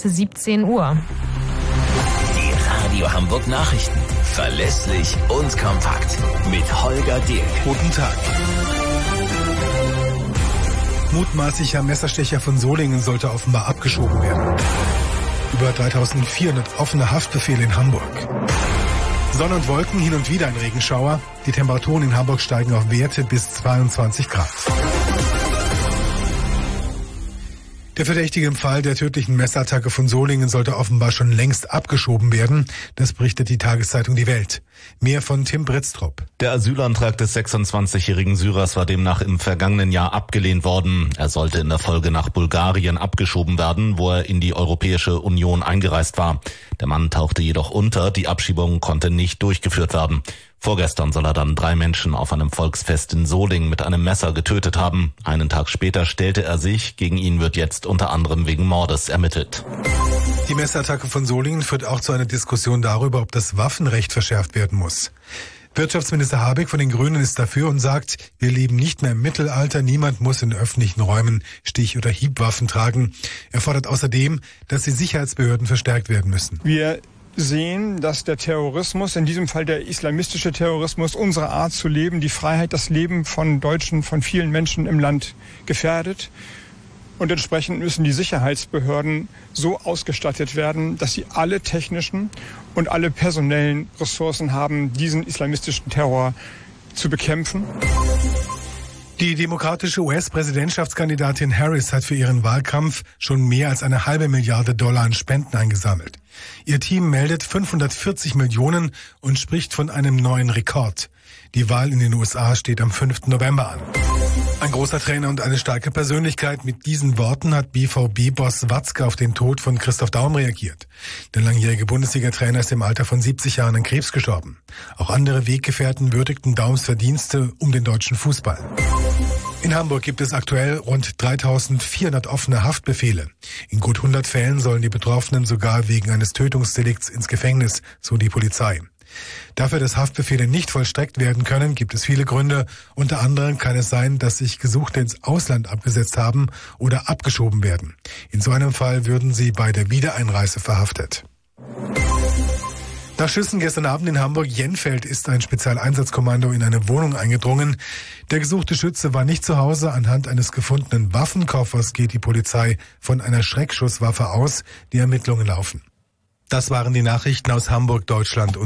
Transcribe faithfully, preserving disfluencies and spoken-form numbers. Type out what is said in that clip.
bis siebzehn Uhr. Die Radio Hamburg Nachrichten. Verlässlich und kompakt. Mit Holger Dirk. Guten Tag. Mutmaßlicher Messerstecher von Solingen sollte offenbar abgeschoben werden. Über dreitausendvierhundert offene Haftbefehle in Hamburg. Sonne und Wolken, hin und wieder ein Regenschauer. Die Temperaturen in Hamburg steigen auf Werte bis zweiundzwanzig Grad. Der Verdächtige im Fall der tödlichen Messerattacke von Solingen sollte offenbar schon längst abgeschoben werden. Das berichtet die Tageszeitung Die Welt. Mehr von Tim Britztrup. Der Asylantrag des sechsundzwanzigjährigen Syrers war demnach im vergangenen Jahr abgelehnt worden. Er sollte in der Folge nach Bulgarien abgeschoben werden, wo er in die Europäische Union eingereist war. Der Mann tauchte jedoch unter, die Abschiebung konnte nicht durchgeführt werden. Vorgestern soll er dann drei Menschen auf einem Volksfest in Solingen mit einem Messer getötet haben. Einen Tag später stellte er sich. Gegen ihn wird jetzt unter anderem wegen Mordes ermittelt. Die Messerattacke von Solingen führt auch zu einer Diskussion darüber, ob das Waffenrecht verschärft werden muss. Wirtschaftsminister Habeck von den Grünen ist dafür und sagt, wir leben nicht mehr im Mittelalter, niemand muss in öffentlichen Räumen Stich- oder Hiebwaffen tragen. Er fordert außerdem, dass die Sicherheitsbehörden verstärkt werden müssen. Wir sehen, dass der Terrorismus, in diesem Fall der islamistische Terrorismus, unsere Art zu leben, die Freiheit, das Leben von Deutschen, von vielen Menschen im Land gefährdet. Und entsprechend müssen die Sicherheitsbehörden so ausgestattet werden, dass sie alle technischen und alle personellen Ressourcen haben, diesen islamistischen Terror zu bekämpfen. Die demokratische U S-Präsidentschaftskandidatin Harris hat für ihren Wahlkampf schon mehr als eine halbe Milliarde Dollar an Spenden eingesammelt. Ihr Team meldet fünfhundertvierzig Millionen und spricht von einem neuen Rekord. Die Wahl in den U S A steht am fünften November an. Ein großer Trainer und eine starke Persönlichkeit. Mit diesen Worten hat B V B-Boss Watzke auf den Tod von Christoph Daum reagiert. Der langjährige Bundesliga-Trainer ist im Alter von siebzig Jahren an Krebs gestorben. Auch andere Weggefährten würdigten Daums Verdienste um den deutschen Fußball. In Hamburg gibt es aktuell rund dreitausendvierhundert offene Haftbefehle. In gut hundert Fällen sollen die Betroffenen sogar wegen eines Tötungsdelikts ins Gefängnis, so die Polizei. Dafür, dass Haftbefehle nicht vollstreckt werden können, gibt es viele Gründe. Unter anderem kann es sein, dass sich Gesuchte ins Ausland abgesetzt haben oder abgeschoben werden. In so einem Fall würden sie bei der Wiedereinreise verhaftet. Nach Schüssen gestern Abend in Hamburg-Jenfeld ist ein Spezialeinsatzkommando in eine Wohnung eingedrungen. Der gesuchte Schütze war nicht zu Hause. Anhand eines gefundenen Waffenkoffers geht die Polizei von einer Schreckschusswaffe aus. Die Ermittlungen laufen. Das waren die Nachrichten aus Hamburg, Deutschland und